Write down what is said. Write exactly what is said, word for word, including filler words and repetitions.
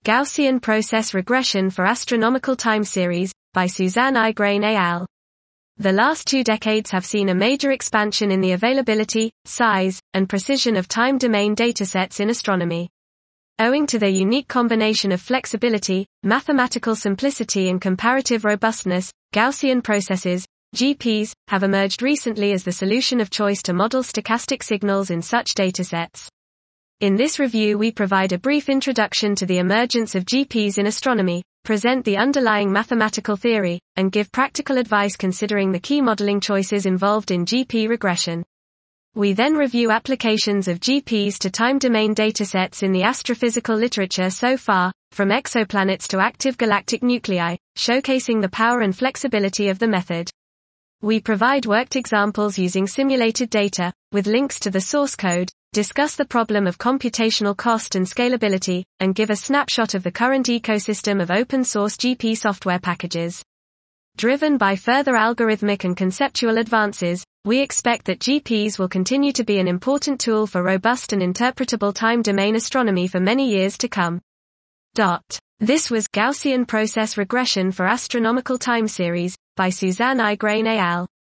Gaussian Process Regression for Astronomical Time Series, by Suzanne Igraine et al. The last two decades have seen a major expansion in the availability, size, and precision of time domain datasets in astronomy. Owing to their unique combination of flexibility, mathematical simplicity and comparative robustness, Gaussian processes, G Ps, have emerged recently as the solution of choice to model stochastic signals in such datasets. In this review we provide a brief introduction to the emergence of G Ps in astronomy, present the underlying mathematical theory, and give practical advice considering the key modeling choices involved in G P regression. We then review applications of G Ps to time domain datasets in the astrophysical literature so far, from exoplanets to active galactic nuclei, showcasing the power and flexibility of the method. We provide worked examples using simulated data, with links to the source code, discuss the problem of computational cost and scalability, and give a snapshot of the current ecosystem of open-source G P software packages. Driven by further algorithmic and conceptual advances, we expect that G Ps will continue to be an important tool for robust and interpretable time domain astronomy for many years to come. This was Gaussian Process Regression for Astronomical Time Series, by Suzanne Igraine et al.